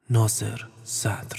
ناصر صدر.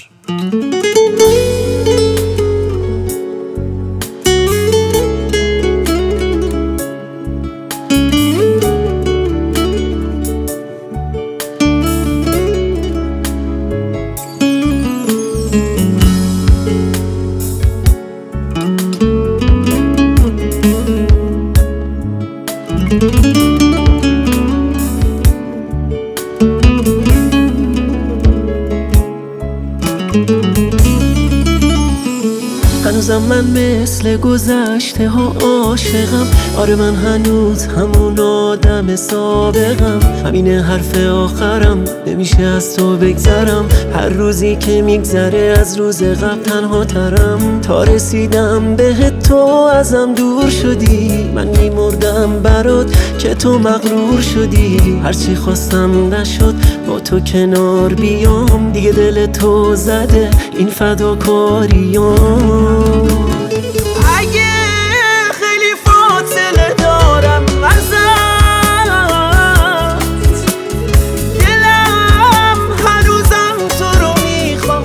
هنوزم من مثل گذشته ها عاشقم. آره من هنوز همون آدم سابقم. همینه حرف آخرم، نمیشه از تو بگذرم. هر روزی که میگذره از روز قبل تنها ترم. تا رسیدم به تو ازم دور شدی. من میمردم برات که تو مغرور شدی. هرچی خواستم نشد با تو کنار بیام. دیگه دل تو زده این فداکاریام. اگه خیلی فاصله دارم ازت، دلم هنوزم تو رو میخوام.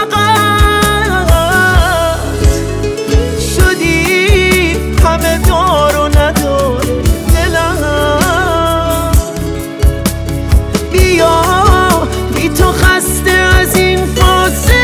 فقط شدی همه دار و نداره دلم. بیا بی تو خسته از این فاصله.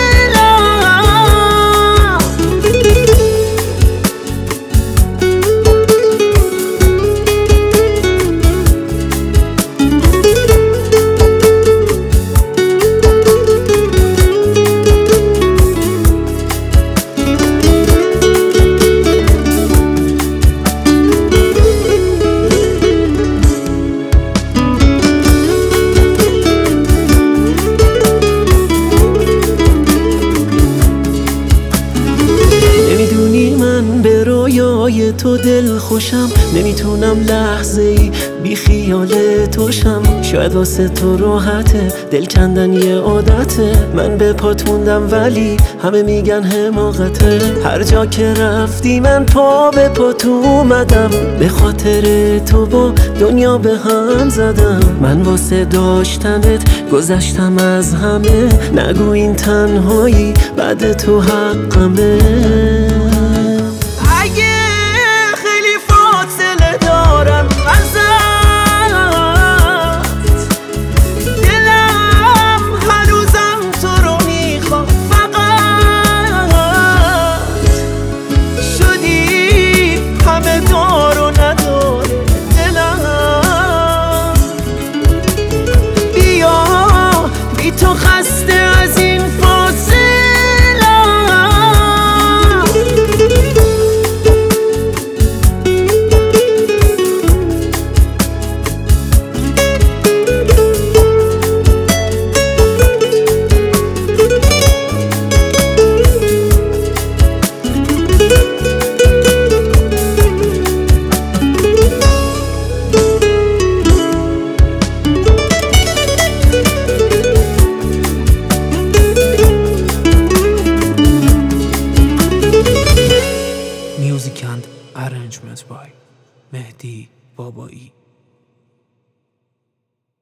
به رویای تو دل خوشم. نمیتونم لحظه ای بی خیال توشم. شاید واسه تو راحته، دل کندن یه عادته. من به پات موندم ولی همه میگن حماقته. هر جا که رفتی من پا به پات اومدم. به خاطر تو با دنیا به هم زدم. من واسه داشتنت گذشتم از همه. نگو این تنهایی بعد تو حقمه. اگه خیلی فاصله دارم ازت، دلم هنوزم تو رو میخوام. فقط شدی همه دار و نداره دلم. بیا بی تو خسته از این فاصله. Music and arrangement by مهدی بابایی.